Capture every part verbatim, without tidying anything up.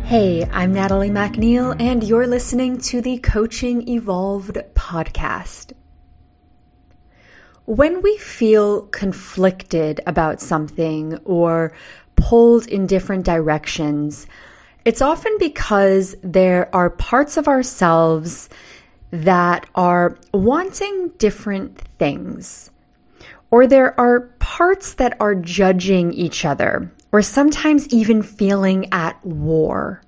Hey, I'm Natalie MacNeil, and you're listening to the Coaching Evolved podcast. When we feel conflicted about something or pulled in different directions, it's often because there are parts of ourselves that are wanting different things, or there are parts that are judging each other, or sometimes even feeling at war.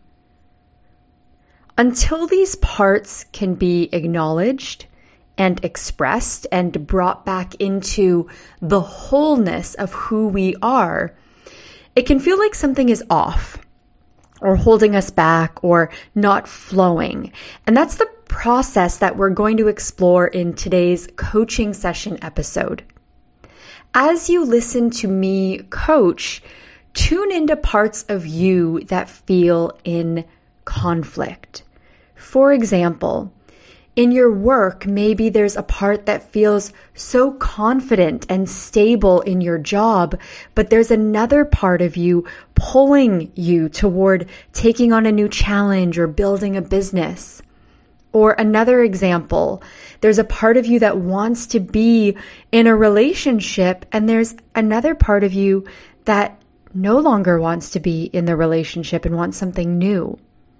Until these parts can be acknowledged and expressed and brought back into the wholeness of who we are, it can feel like something is off or holding us back or not flowing. And that's the process that we're going to explore in today's coaching session episode. As you listen to me coach, tune into parts of you that feel in conflict. For example, in your work, maybe there's a part that feels so confident and stable in your job, but there's another part of you pulling you toward taking on a new challenge or building a business. Or another example, there's a part of you that wants to be in a relationship, and there's another part of you that no longer wants to be in the relationship and wants something new.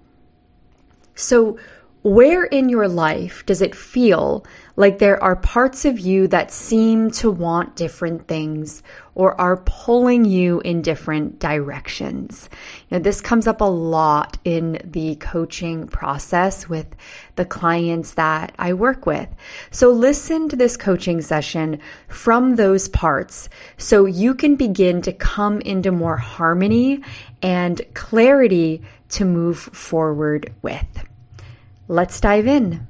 So where in your life does it feel like there are parts of you that seem to want different things or are pulling you in different directions? You know, this comes up a lot in the coaching process with the clients that I work with. So listen to this coaching session from those parts so you can begin to come into more harmony and clarity to move forward with. Let's dive in.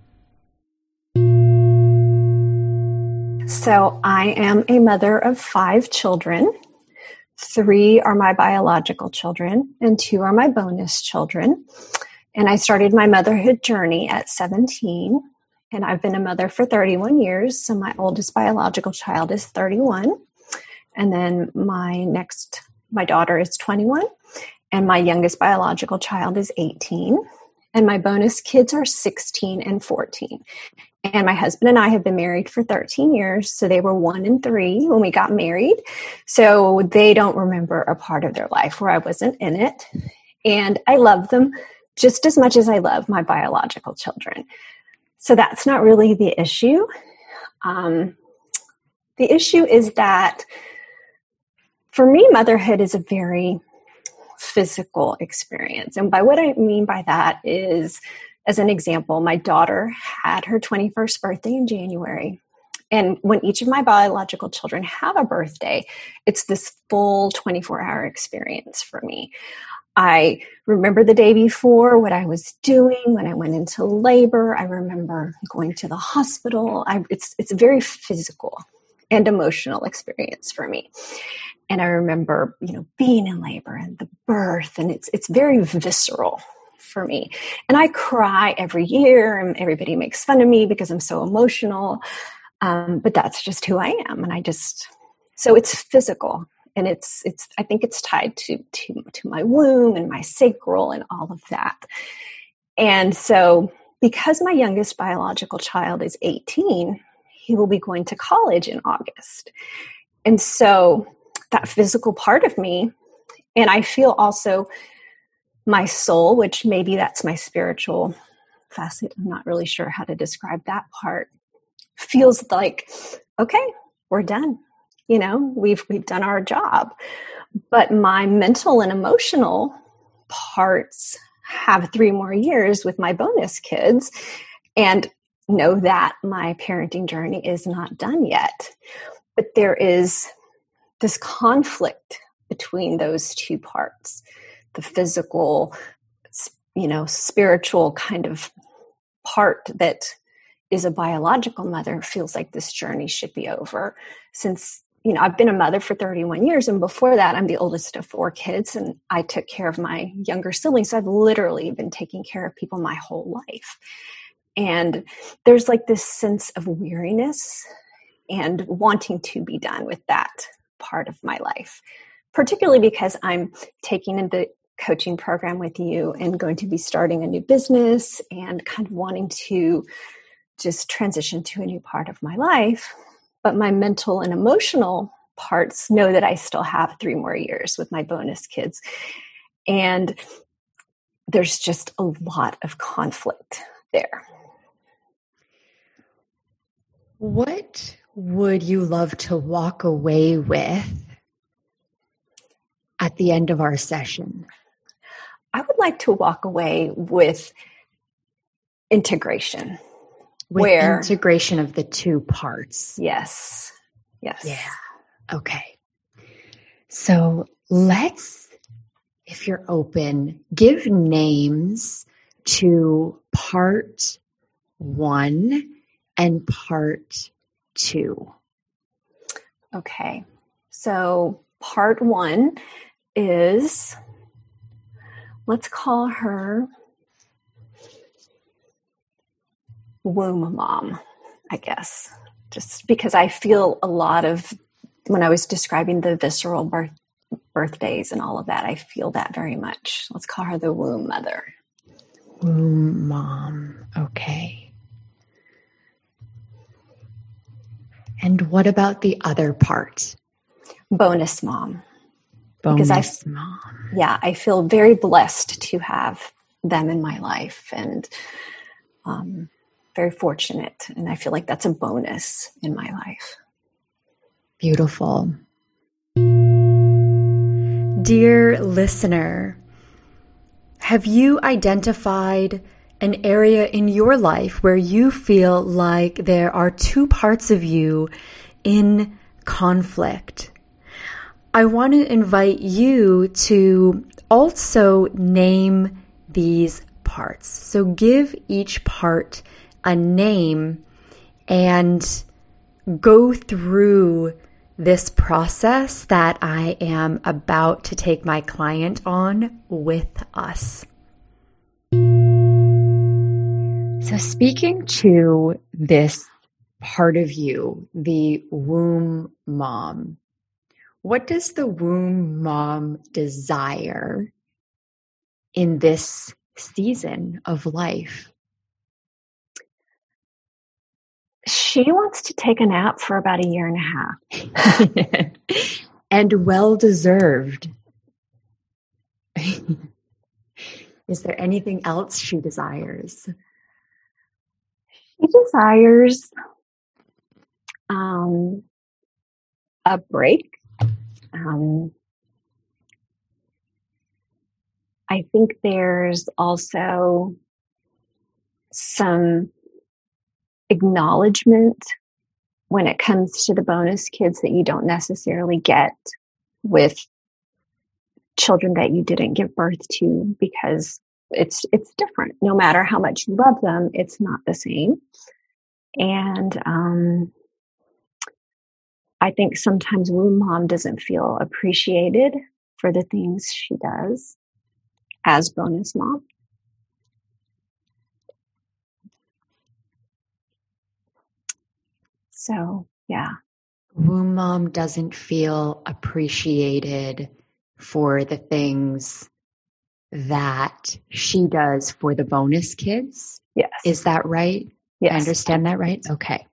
So I am a mother of five children. Three are my biological children and two are my bonus children. And I started my motherhood journey at seventeen, and I've been a mother for thirty-one years. So my oldest biological child is thirty-one. And then my next, my daughter is twenty-one, and my youngest biological child is eighteen. And my bonus kids are sixteen and fourteen. And my husband and I have been married for thirteen years. So they were one and three when we got married. So they don't remember a part of their life where I wasn't in it. And I love them just as much as I love my biological children. So that's not really the issue. Um, the issue is that for me, motherhood is a very physical experience. And by what I mean by that is, as an example, my daughter had her twenty-first birthday in January. And when each of my biological children have a birthday, it's this full twenty-four hour experience for me. I remember the day before what I was doing when I went into labor. I remember going to the hospital. I, it's, it's a very physical and emotional experience for me. And I remember, you know, being in labor and the birth, and it's it's very visceral for me. And I cry every year, and everybody makes fun of me because I'm so emotional. Um, but that's just who I am, and I just so it's physical, and it's it's I think it's tied to to to my womb and my sacral and all of that. And so, because my youngest biological child is eighteen, he will be going to college in August, and so that physical part of me, and I feel also my soul, which maybe that's my spiritual facet. I'm not really sure how to describe that part. Feels like, okay, we're done. You know, we've we've done our job. But my mental and emotional parts have three more years with my bonus kids, and know that my parenting journey is not done yet. But there is this conflict between those two parts, the physical, you know, spiritual kind of part that is a biological mother feels like this journey should be over. Since, you know, I've been a mother for thirty-one years, and before that, I'm the oldest of four kids, and I took care of my younger siblings. So I've literally been taking care of people my whole life. And there's like this sense of weariness and wanting to be done with that part of my life, particularly because I'm taking into coaching program with you and going to be starting a new business and kind of wanting to just transition to a new part of my life. But my mental and emotional parts know that I still have three more years with my bonus kids. And there's just a lot of conflict there. What would you love to walk away with at the end of our session? I would like to walk away with integration. With where, integration of the two parts. Yes. Yes. Yeah. Okay. So let's, if you're open, give names to part one and part two. Okay. So part one is, let's call her womb mom, I guess, just because I feel a lot of, when I was describing the visceral birth, birthdays and all of that, I feel that very much. Let's call her the womb mother. Womb mom. Okay. And what about the other part? Bonus mom. Bonus because I, mom. Yeah, I feel very blessed to have them in my life and um, very fortunate. And I feel like that's a bonus in my life. Beautiful. Dear listener, have you identified an area in your life where you feel like there are two parts of you in conflict? I want to invite you to also name these parts. So give each part a name and go through this process that I am about to take my client on with us. So speaking to this part of you, the womb mom, what does the womb mom desire in this season of life? She wants to take a nap for about a year and a half. And well deserved. Is there anything else she desires? She desires um, a break. Um, I think there's also some acknowledgement when it comes to the bonus kids that you don't necessarily get with children that you didn't give birth to, because it's it's different. No matter how much you love them, it's not the same. And um, I think sometimes womb mom doesn't feel appreciated for the things she does as bonus mom. So, yeah. Womb mom doesn't feel appreciated for the things that she does for the bonus kids. Yes. Is that right? Yes. I understand that right? Okay.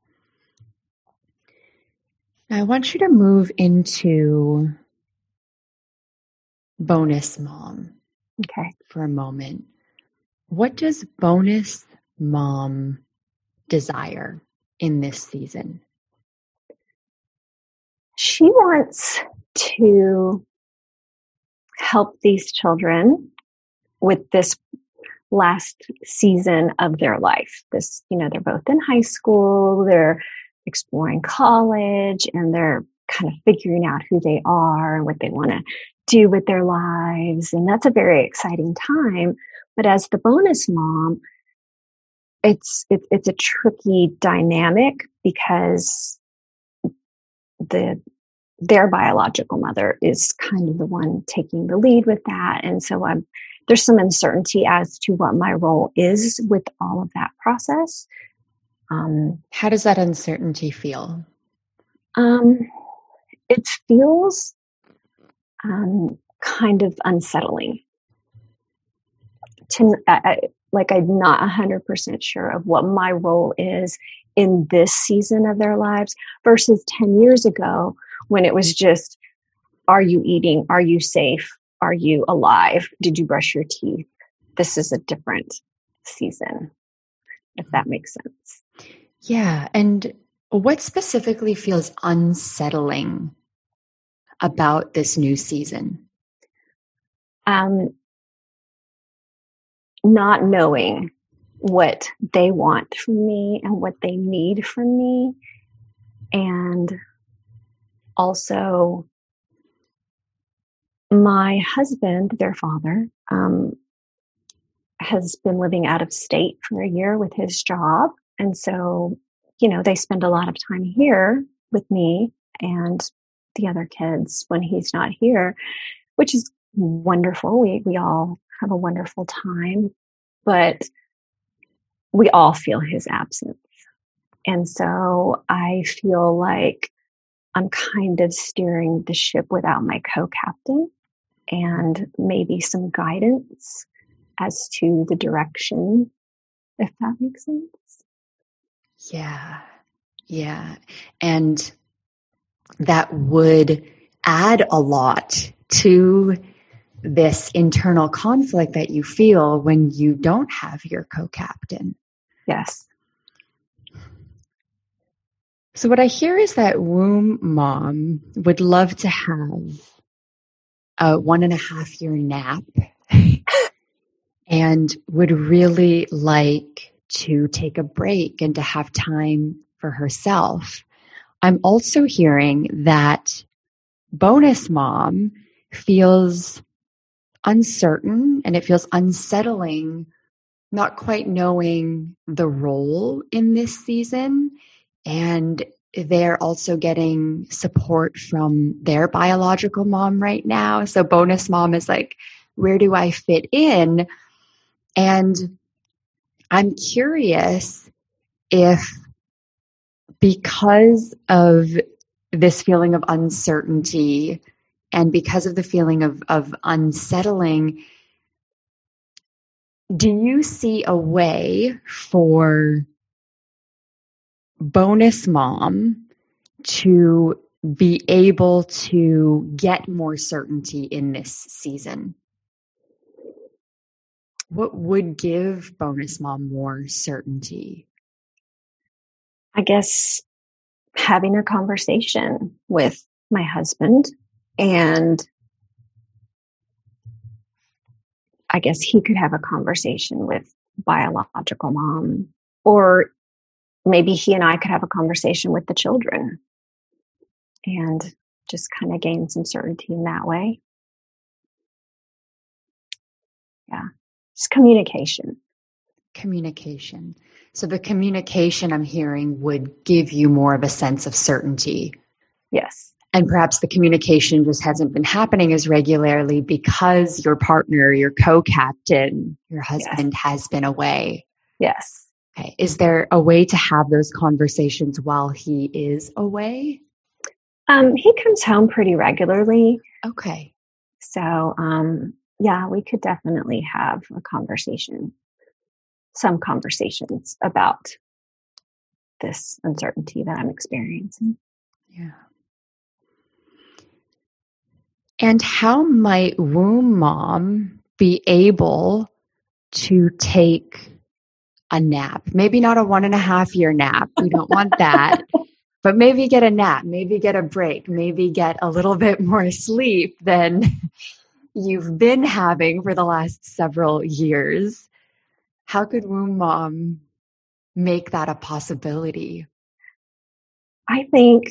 Now I want you to move into bonus mom. Okay. For a moment. What does bonus mom desire in this season? She wants to help these children with this last season of their life. This, you know, they're both in high school, they're exploring college, and they're kind of figuring out who they are and what they want to do with their lives. And that's a very exciting time. But as the bonus mom, it's it, it's a tricky dynamic because the their biological mother is kind of the one taking the lead with that. And so I'm, there's some uncertainty as to what my role is with all of that process. Um, How does that uncertainty feel? Um, it feels um, kind of unsettling to, I, like, I'm not one hundred percent sure of what my role is in this season of their lives versus ten years ago when it was just, are you eating? Are you safe? Are you alive? Did you brush your teeth? This is a different season, if that makes sense. Yeah. And what specifically feels unsettling about this new season? Um, not knowing what they want from me and what they need from me. And also my husband, their father, um, has been living out of state for a year with his job. And so, you know, they spend a lot of time here with me and the other kids when he's not here, which is wonderful. We, we all have a wonderful time, but we all feel his absence. And so I feel like I'm kind of steering the ship without my co-captain and maybe some guidance as to the direction, if that makes sense. Yeah. Yeah. And that would add a lot to this internal conflict that you feel when you don't have your co-captain. Yes. So what I hear is that womb mom would love to have a one and a half year nap and would really like to take a break and to have time for herself. I'm also hearing that bonus mom feels uncertain and it feels unsettling, not quite knowing the role in this season. And they're also getting support from their biological mom right now. So bonus mom is like, where do I fit in? And I'm curious if, because of this feeling of uncertainty and because of the feeling of, of unsettling, do you see a way for bonus mom to be able to get more certainty in this season? What would give bonus mom more certainty? I guess having a conversation with my husband, and I guess he could have a conversation with biological mom, or maybe he and I could have a conversation with the children and just kind of gain some certainty in that way. Yeah. Just communication. Communication. So the communication I'm hearing would give you more of a sense of certainty. Yes. And perhaps the communication just hasn't been happening as regularly because your partner, your co-captain, your husband yes. has been away. Yes. Okay. Is there a way to have those conversations while he is away? Um, he comes home pretty regularly. Okay. So, um, yeah, we could definitely have a conversation, some conversations about this uncertainty that I'm experiencing. Yeah. And how might womb mom be able to take a nap? Maybe not a one and a half year nap. We don't want that. But maybe get a nap, maybe get a break, maybe get a little bit more sleep than you've been having for the last several years. How could womb mom make that a possibility? I think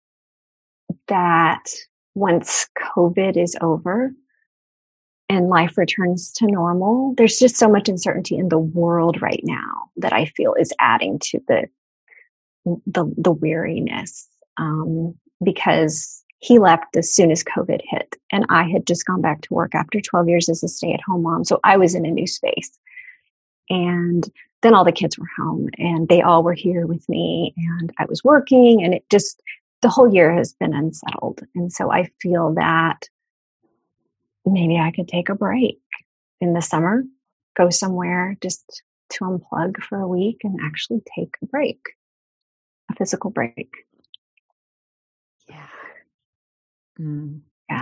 that once COVID is over and life returns to normal, there's just so much uncertainty in the world right now that I feel is adding to the the, the weariness, um, because he left as soon as COVID hit, and I had just gone back to work after twelve years as a stay-at-home mom. So I was in a new space, and then all the kids were home, and they all were here with me, and I was working, and it just, the whole year has been unsettled. And so I feel that maybe I could take a break in the summer, go somewhere just to unplug for a week and actually take a break, a physical break. Yeah. Mm. Yeah.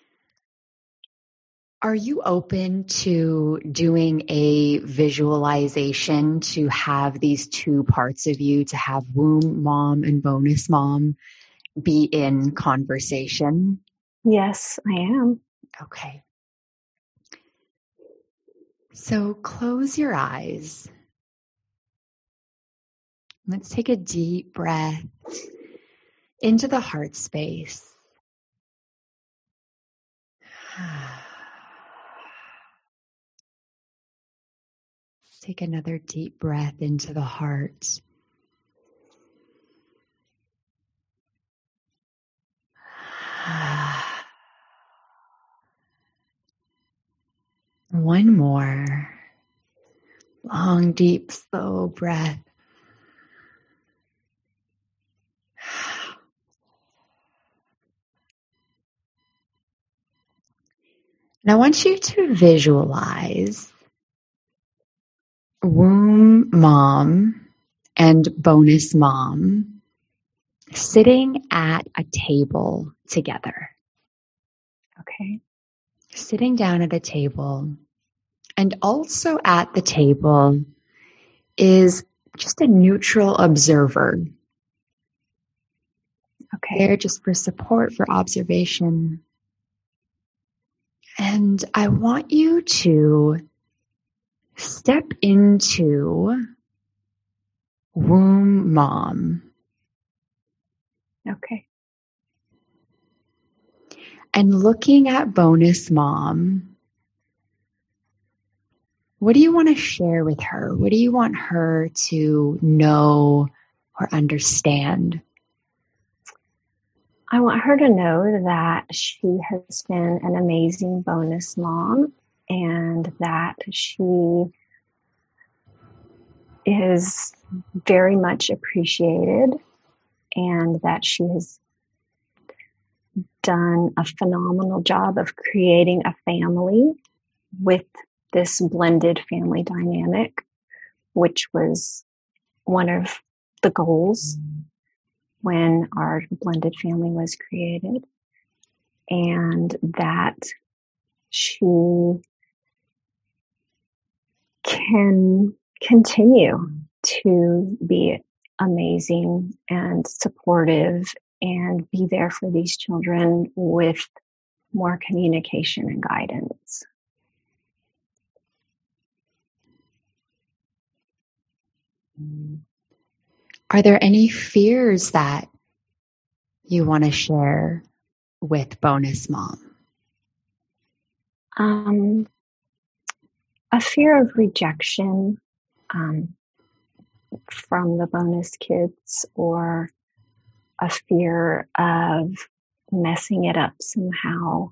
Are you open to doing a visualization to have these two parts of you, to have womb mom and bonus mom be in conversation? Yes, I am. Okay. So close your eyes. Let's take a deep breath into the heart space. Take another deep breath into the heart. One more. Long, deep, slow breath. And I want you to visualize womb mom and bonus mom sitting at a table together. Okay. Sitting down at a table. And also at the table is just a neutral observer. Okay. There just for support, for observation. And I want you to step into womb mom. Okay. And looking at bonus mom, what do you want to share with her? What do you want her to know or understand? I want her to know that she has been an amazing bonus mom and that she is very much appreciated and that she has done a phenomenal job of creating a family with this blended family dynamic, which was one of the goals when our blended family was created, and that she can continue to be amazing and supportive and be there for these children with more communication and guidance. Are there any fears that you want to share with bonus mom? Um, a fear of rejection um, from the bonus kids, or a fear of messing it up somehow,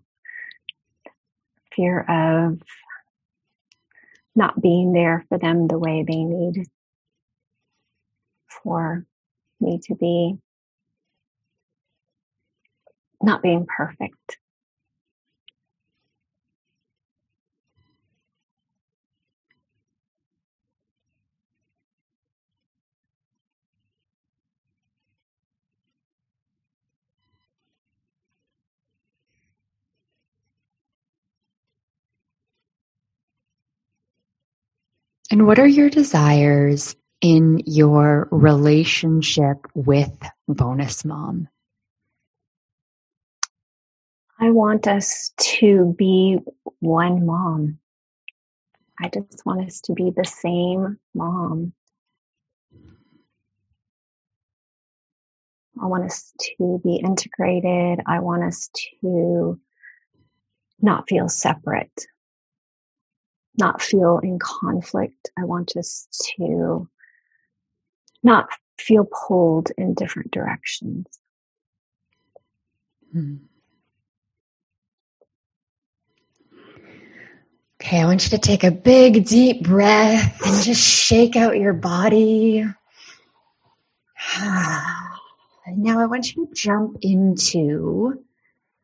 fear of not being there for them the way they need for me to be, not being perfect. And what are your desires in your relationship with bonus mom? I want us to be one mom. I just want us to be the same mom. I want us to be integrated. I want us to not feel separate, not feel in conflict. I want us to not feel pulled in different directions. Hmm. Okay, I want you to take a big, deep breath and just shake out your body. Now I want you to jump into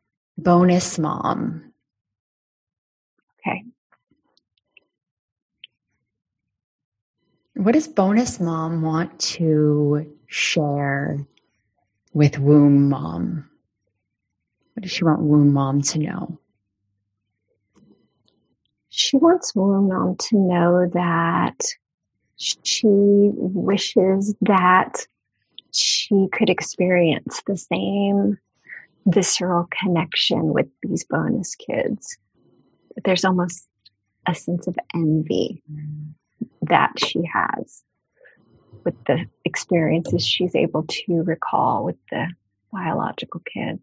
bonus mom. Okay. What does bonus mom want to share with womb mom? What does she want womb mom to know? She wants womb mom to know that she wishes that she could experience the same visceral connection with these bonus kids. There's almost a sense of envy that she has with the experiences she's able to recall with the biological kids.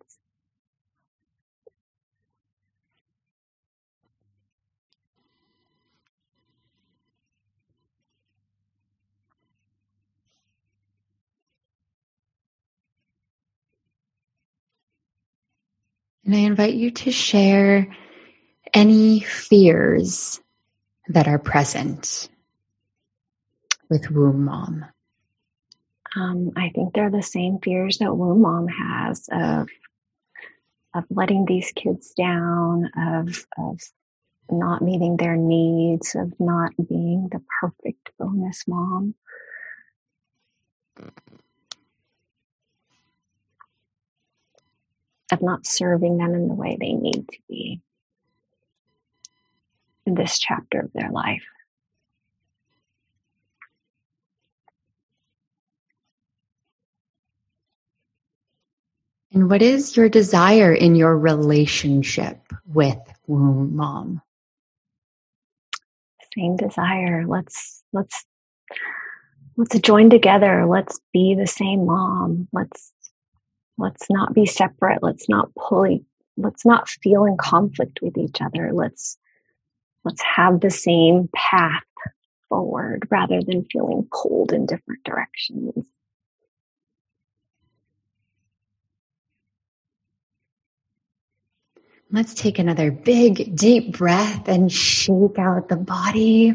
And I invite you to share any fears that are present with womb mom. Um, I think they're the same fears that womb mom has of of letting these kids down, of of not meeting their needs, of not being the perfect bonus mom. Of not serving them in the way they need to be in this chapter of their life. And what is your desire in your relationship with womb mom? Same desire. Let's let's let's join together. Let's be the same mom. Let's let's not be separate. Let's not pull. Let's not feel in conflict with each other. Let's let's have the same path forward rather than feeling pulled in different directions. Let's take another big, deep breath and shake out the body.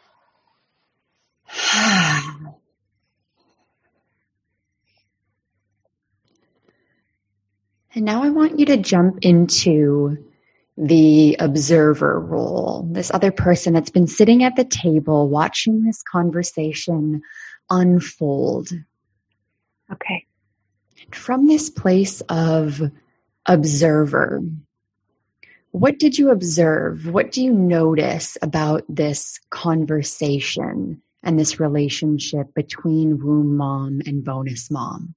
And now I want you to jump into the observer role, this other person that's been sitting at the table watching this conversation unfold. Okay. And from this place of observer, what did you observe? What do you notice about this conversation and this relationship between womb mom and bonus mom?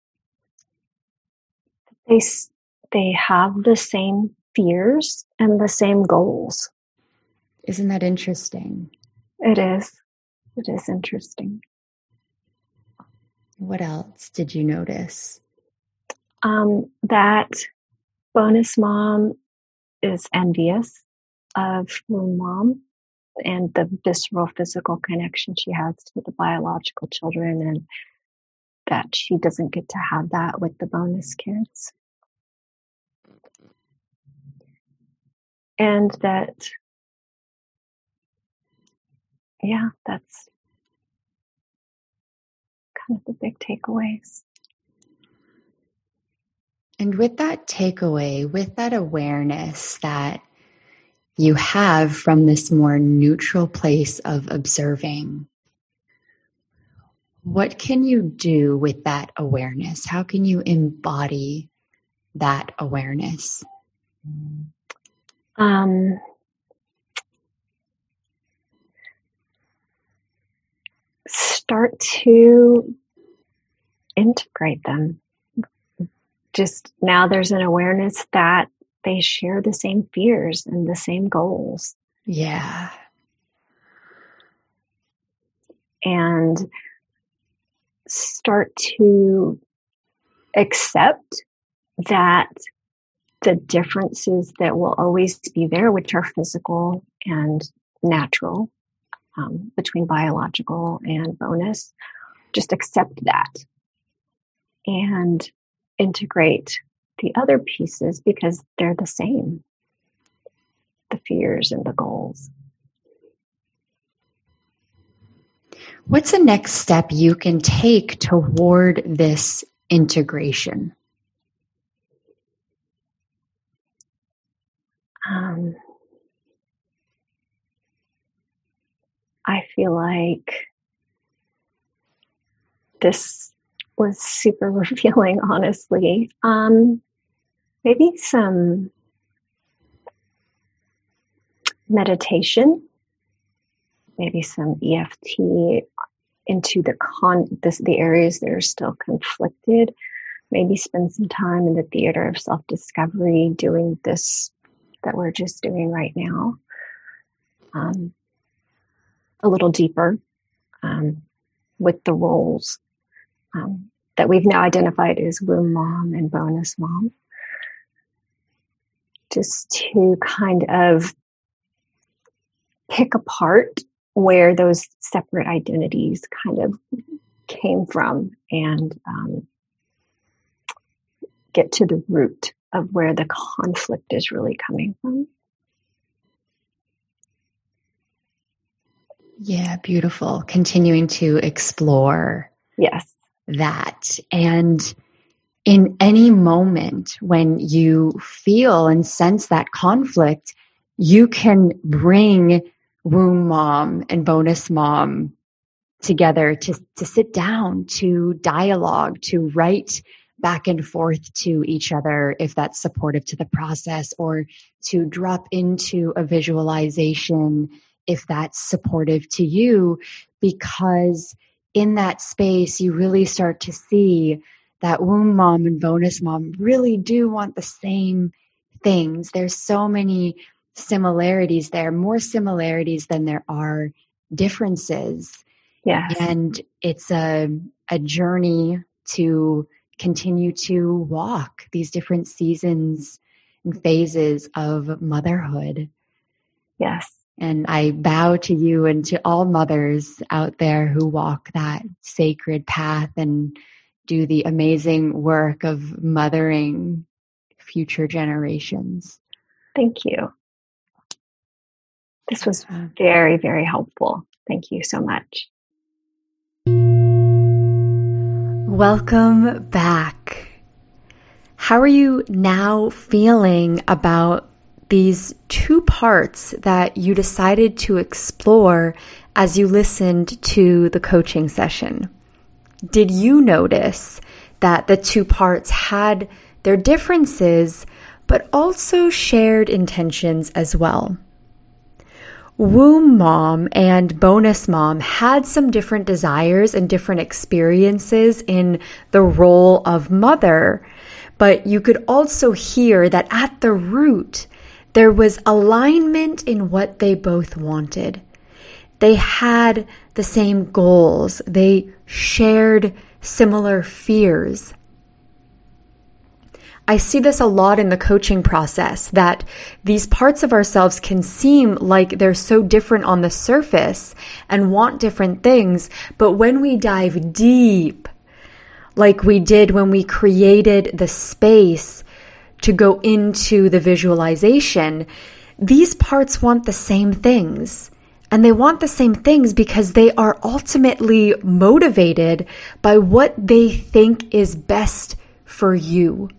They they have the same fears and the same goals. Isn't that interesting? It is. It is interesting. What else did you notice? Um, that bonus mom is envious of womb mom and the visceral physical connection she has to the biological children, and that she doesn't get to have that with the bonus kids. And that, yeah, that's kind of the big takeaways. And with that takeaway, with that awareness that you have from this more neutral place of observing, what can you do with that awareness? How can you embody that awareness? Um, start to integrate them. Just now there's an awareness that they share the same fears and the same goals. Yeah. And start to accept that the differences that will always be there, which are physical and natural, um, between biological and bonus, just accept that and integrate the other pieces because they're the same, the fears and the goals. What's the next step you can take toward this integration? Um, I feel like this was super revealing, honestly. Um, maybe some meditation, maybe some E F T into the con this, the areas that are still conflicted. Maybe spend some time in the theater of self-discovery doing this that we're just doing right now. Um, a little deeper um, with the roles um, that we've now identified as womb mom and bonus mom. Just to kind of pick apart where those separate identities kind of came from and um, get to the root of where the conflict is really coming from. Yeah, beautiful. Continuing to explore yes. that. And in any moment when you feel and sense that conflict, you can bring womb mom and bonus mom together to, to sit down, to dialogue, to write back and forth to each other if that's supportive to the process, or to drop into a visualization if that's supportive to you, because in that space you really start to see that womb mom and bonus mom really do want the same things. There's so many similarities there, more similarities than there are differences. Yes. And it's a a journey to continue to walk these different seasons and phases of motherhood. Yes. And I bow to you and to all mothers out there who walk that sacred path and do the amazing work of mothering future generations. Thank you. This was very, very helpful. Thank you so much. Welcome back. How are you now feeling about these two parts that you decided to explore as you listened to the coaching session? Did you notice that the two parts had their differences, but also shared intentions as well? Womb mom and bonus mom had some different desires and different experiences in the role of mother, but you could also hear that at the root, there was alignment in what they both wanted. They had the same goals. They shared similar fears. I see this a lot in the coaching process, that these parts of ourselves can seem like they're so different on the surface and want different things, but when we dive deep, like we did when we created the space to go into the visualization, these parts want the same things. And they want the same things because they are ultimately motivated by what they think is best for you.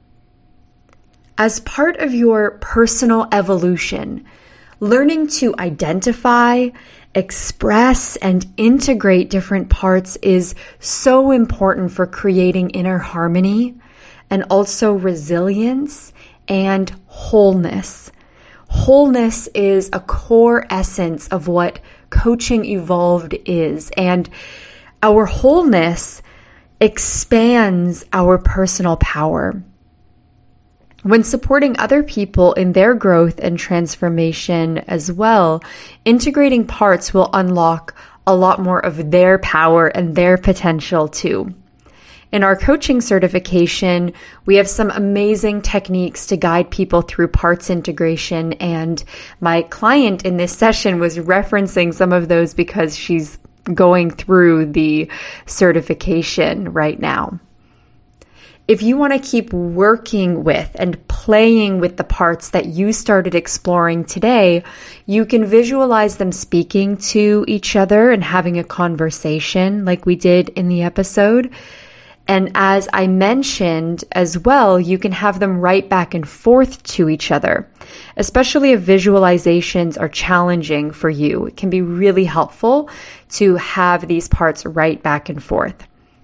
As part of your personal evolution, learning to identify, express, and integrate different parts is so important for creating inner harmony and also resilience and wholeness. Wholeness is a core essence of what Coaching Evolved is, and our wholeness expands our personal power. When supporting other people in their growth and transformation as well, integrating parts will unlock a lot more of their power and their potential too. In our coaching certification, we have some amazing techniques to guide people through parts integration, and my client in this session was referencing some of those because she's going through the certification right now. If you want to keep working with and playing with the parts that you started exploring today, you can visualize them speaking to each other and having a conversation like we did in the episode. And as I mentioned as well, you can have them write back and forth to each other, especially if visualizations are challenging for you. It can be really helpful to have these parts write back and forth.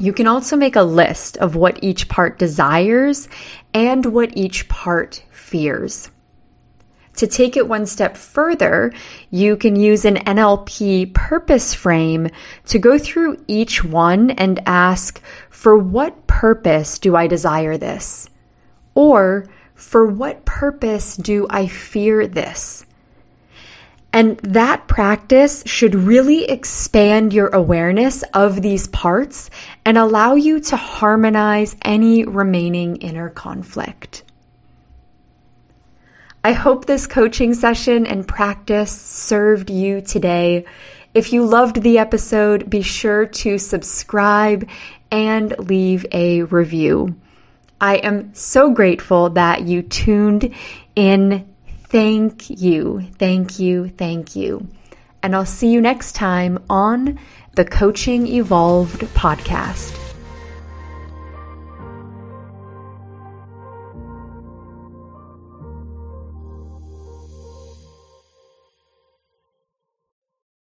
You can also make a list of what each part desires and what each part fears. To take it one step further, you can use an N L P purpose frame to go through each one and ask, for what purpose do I desire this? Or, for what purpose do I fear this? And that practice should really expand your awareness of these parts and allow you to harmonize any remaining inner conflict. I hope this coaching session and practice served you today. If you loved the episode, be sure to subscribe and leave a review. I am so grateful that you tuned in. Thank you, thank you, thank you. And I'll see you next time on the Coaching Evolved podcast.